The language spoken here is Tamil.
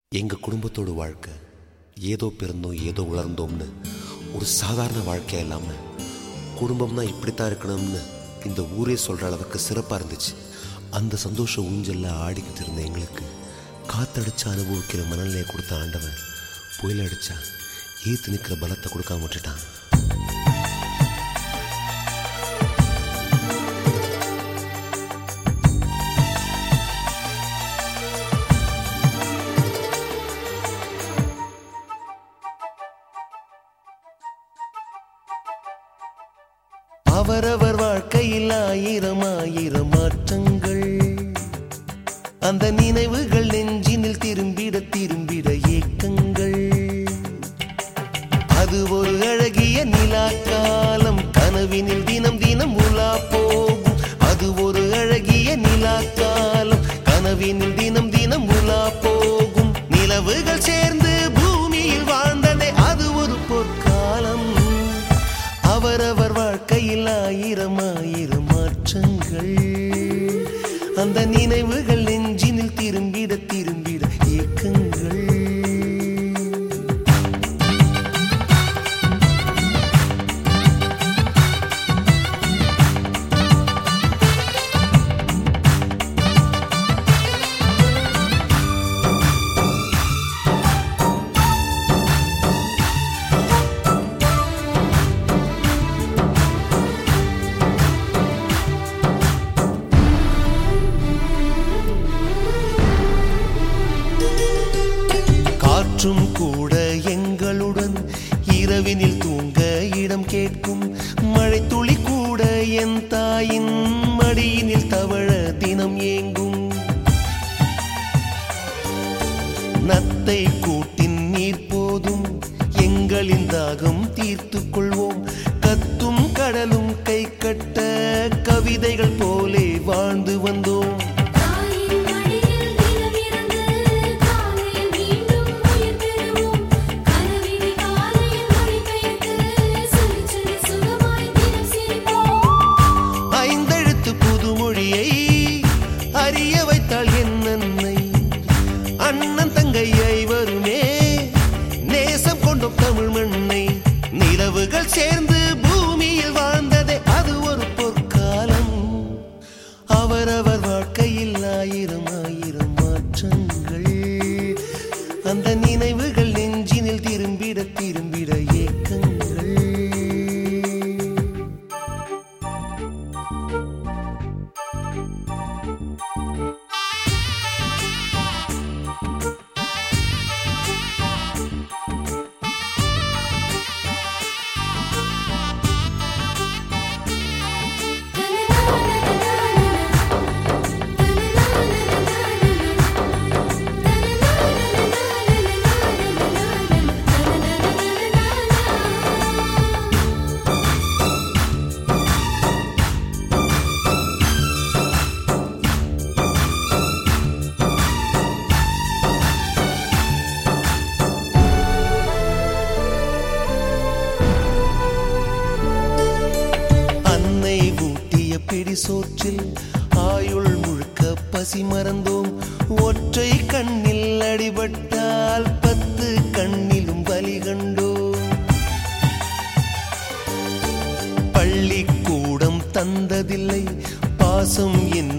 எங்கள் குடும்பத்தோட வாழ்க்கை ஏதோ பிறந்தோம் ஏதோ வளர்ந்தோம்னு ஒரு சாதாரண வாழ்க்கையாக இல்லாமல் குடும்பம்னா இப்படித்தான் இருக்கணும்னு இந்த ஊரே சொல்கிற அளவுக்கு சிறப்பாக இருந்துச்சு. அந்த சந்தோஷ ஊஞ்சலில் ஆடிக்கிட்டு இருந்த எங்களுக்கு காற்றடிச்சு அனுபவிக்கிற மனநிலையை கொடுத்த ஆண்டவன் புயல் அடித்தா ஏற்று நிற்கிற பலத்தை கொடுக்காம விட்டுட்டான். அவரவர் வாழ்க்கையில் ஆயிரம் ஆயிரம் மாற்றங்கள், அந்த நினைவுகள் நெஞ்சினில் திரும்பிட திரும்பிட ஏக்கங்கள். அது ஒரு அழகிய நிலாக்காலம், கனவினில் தினம் தினம் உலா போகும். அது ஒரு அழகிய நிலாக்காலம், கனவினில் தினம் தினம் உலா போகும். நிலவுகள் சேர்ந்து பூமியில் வாழ்ந்ததே அது ஒரு பொற்காலம். அவரவர் வாழ்க்கையில் ஆயிரம் ஆயிரம் மாற்றங்கள், அந்த நினைவுகள் நெஞ்சினில் திரும்பிட திரும்பிட ஏக்கங்கள். காற்றும் கூட எங்களுடன் இரவினில் தூங்க இடம் கேட்கும். மழை துளி கூட என் தாயின் மடியினில் தவழ தினம் ஏங்கும். நத்தை கூட்டின் நீர் போதும், எங்களின் தாகம் தீர்த்து கொள்வோம். கத்தும் கடலும் கை கட்ட கவிதைகள் போலே வாழ்ந்து வந்தோம். அறிய வைத்தாள் என் அன்னை, அண்ணன் தங்கை ஐவருமே நேசம் கொண்டோம் தமிழ் மண்ணை. நிலவுகள் சேர்ந்து பூமியில் வாழ்ந்ததே அது ஒரு பொற்காலம். அவரவர் வாழ்க்கையில் ஆயிரம் ஆயிரம் மாற்றங்கள், அந்த நினைவுகள் நெஞ்சினில் திரும்பிட திரும்பிட ஏக்கங்கள். பிடி சோற்றில் ஆயுள் முழுக்க பசி மறந்தோம். ஒற்றை கண்ணில் அடிபட்டால் 10 கண்ணிலும் வலி கண்டோம். பள்ளிக்கூடம் தந்ததில்லை பாசம் என்ன